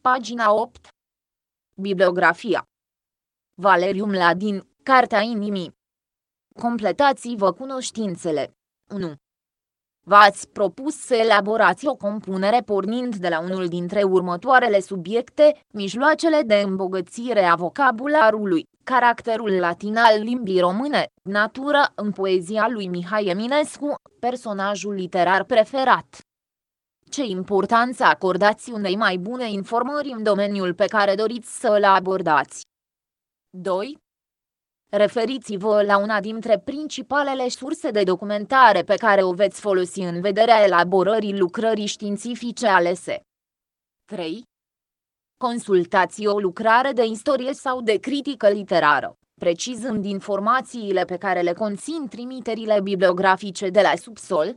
Pagina 8. Bibliografia. Valeriu Mladin, Cartea inimii. Completați-vă cunoștințele. 1. V-ați propus să elaborați o compunere pornind de la unul dintre următoarele subiecte: mijloacele de îmbogățire a vocabularului, caracterul latin al limbii române, natura în poezia lui Mihai Eminescu, personajul literar preferat. Ce importanță acordați unei mai bune informări în domeniul pe care doriți să îl abordați? 2. Referiți-vă la una dintre principalele surse de documentare pe care o veți folosi în vederea elaborării lucrării științifice alese. 3. Consultați o lucrare de istorie sau de critică literară, precizând informațiile pe care le conțin trimiterile bibliografice de la subsol.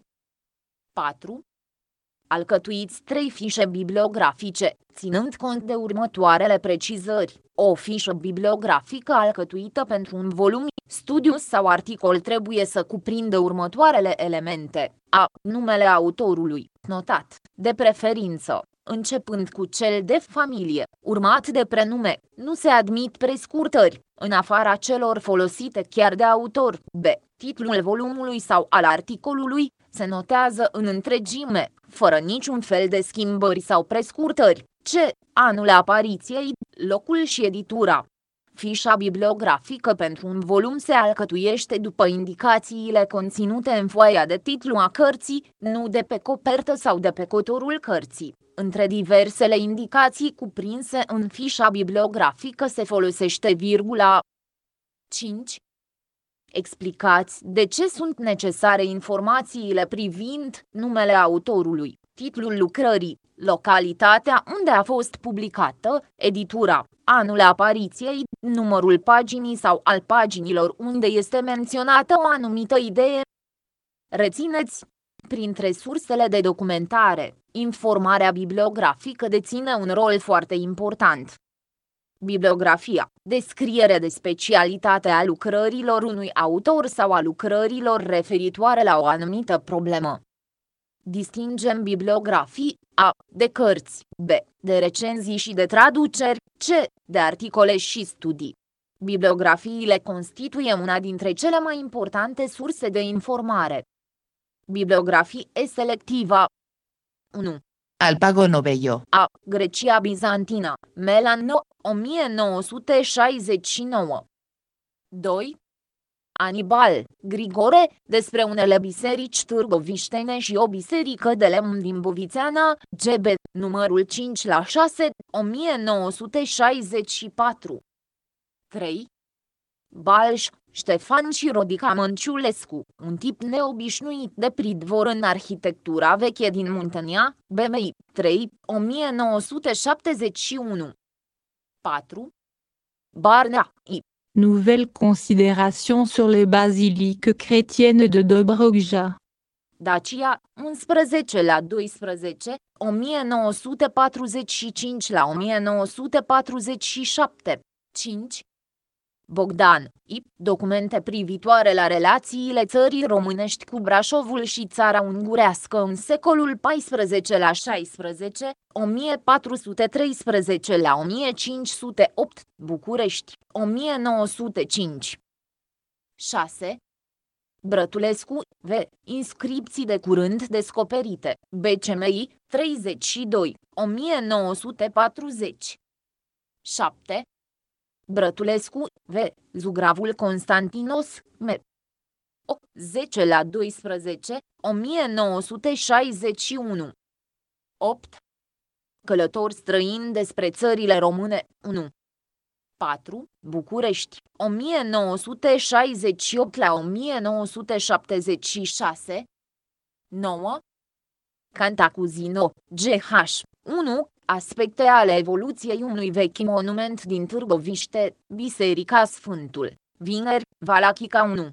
4. Alcătuiți 3 fișe bibliografice, ținând cont de următoarele precizări. O fișă bibliografică alcătuită pentru un volum, studiu sau articol trebuie să cuprindă următoarele elemente: a. Numele autorului, notat, de preferință, începând cu cel de familie, urmat de prenume, nu se admit prescurtări, în afara celor folosite chiar de autor. B. Titlul volumului sau al articolului se notează în întregime, fără niciun fel de schimbări sau prescurtări. C. Anul apariției, locul și editura. Fișa bibliografică pentru un volum se alcătuiește după indicațiile conținute în foaia de titlu a cărții, nu de pe copertă sau de pe cotorul cărții. Între diversele indicații cuprinse în fișa bibliografică se folosește virgula. 5. Explicați de ce sunt necesare informațiile privind numele autorului, titlul lucrării, localitatea unde a fost publicată, editura, anul apariției, numărul paginii sau al paginilor unde este menționată o anumită idee. Rețineți! Printre sursele de documentare, informarea bibliografică deține un rol foarte important. Bibliografia, descriere de specialitate a lucrărilor unui autor sau a lucrărilor referitoare la o anumită problemă. Distingem bibliografii: a. de cărți, b. de recenzii și de traduceri, c. de articole și studii. Bibliografiile constituie una dintre cele mai importante surse de informare. Bibliografie selectivă. 1. Alpago Novello. A. Grecia bizantină, Melano, 1969. 2. Anibal, Grigore, despre unele biserici târgoviștene și o biserică de lemn din Bovițeana, GB, numărul 5/6, 1964. 3. Balș, Ștefan și Rodica Mănciulescu, un tip neobișnuit de pridvor în arhitectura veche din Muntenia, BMI, 3, 1971. 4. Barnea, I. Nouvelle considération sur les basiliques chrétiennes de Dobrogja. Dacia, 11/12, 1945-1947. 5. Bogdan, I. Documente privitoare la relațiile țării românești cu Brașovul și țara ungurească în secolul XIV-XVI, 1413-1508, București, 1905. 6. Brătulescu, V. Inscripții de curând descoperite, BCMI, 32, 1940. 7. Brătulescu, V. Zugravul Constantinos, M. 10/12, 1961. 8. Călători străini despre țările române, 1. 4. București, 1968-1976. 9. Cantacuzino, GH, 1. Aspecte ale evoluției unui vechi monument din Târgoviște, Biserica Sfântul Vineri, Valachica 1,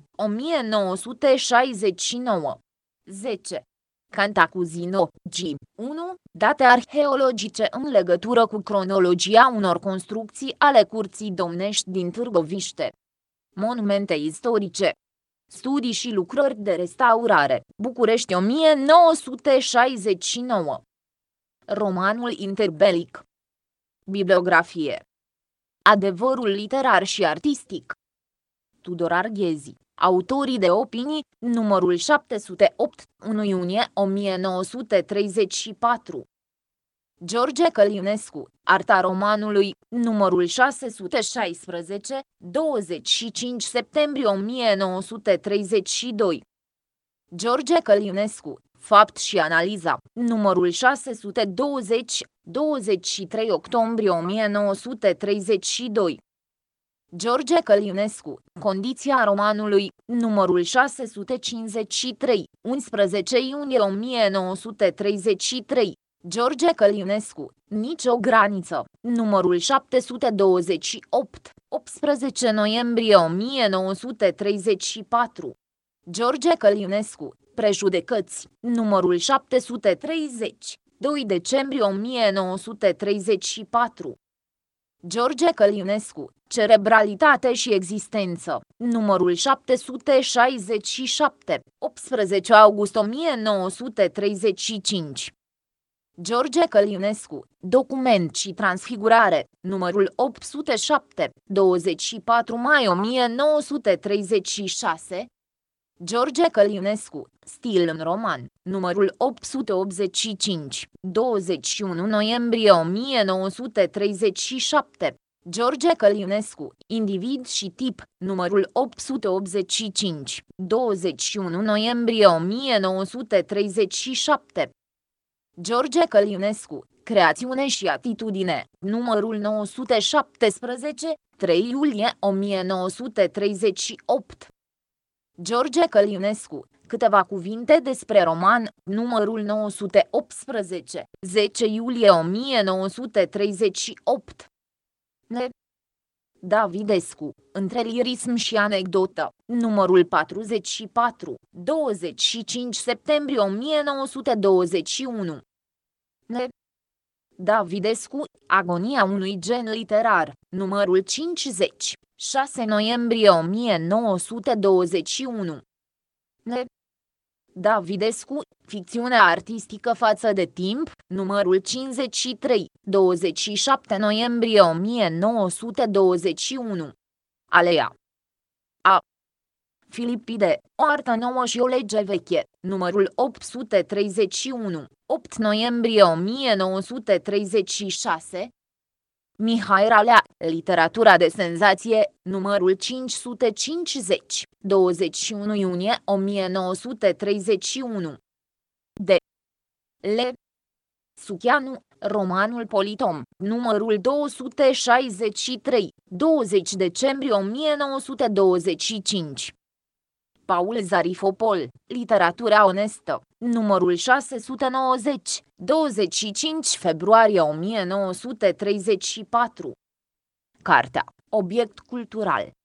1969. 10. Cantacuzino, G. 1. Date arheologice în legătură cu cronologia unor construcții ale curții domnești din Târgoviște. Monumente istorice. Studii și lucrări de restaurare, București 1969. Romanul interbelic. Bibliografie. Adevărul literar și artistic. Tudor Arghezi, Autorii de opinii, numărul 708, 1 iunie 1934. George Călinescu, Arta romanului, numărul 616, 25 septembrie 1932. George Călinescu, Fapt și analiza, numărul 620, 23 octombrie 1932. George Călinescu, Condiția romanului, numărul 653, 11 iunie 1933. George Călinescu, Nicio graniță, numărul 728, 18 noiembrie 1934. George Călinescu, Prejudecăți, numărul 730, 2 decembrie 1934. George Călinescu, Cerebralitate și existență, numărul 767, 18 august 1935. George Călinescu, Document și transfigurare, numărul 807, 24 mai 1936. George Călinescu, Stil în roman, numărul 885, 21 noiembrie 1937. George Călinescu, Individ și tip, numărul 885, 21 noiembrie 1937. George Călinescu, Creațiune și atitudine, numărul 917, 3 iulie 1938. George Călinescu, Câteva cuvinte despre roman, numărul 918, 10 iulie 1938. Davidescu, Între lirism și anecdotă, numărul 44, 25 septembrie 1921. Davidescu, Agonia unui gen literar, numărul 50, 6 noiembrie 1921. Davidescu, Ficțiunea artistică față de timp, numărul 53, 27 noiembrie 1921. Alea. A. Filipide, O artă nouă și o lege veche, numărul 831, 8 noiembrie 1936. Mihai Ralea, Literatura de senzație, numărul 550, 21 iunie 1931. D. L. Sucheanu, Romanul Politom, numărul 263, 20 decembrie 1925. Paul Zarifopol, Literatura onestă, numărul 690, 25 februarie 1934. Cartea, Obiect cultural.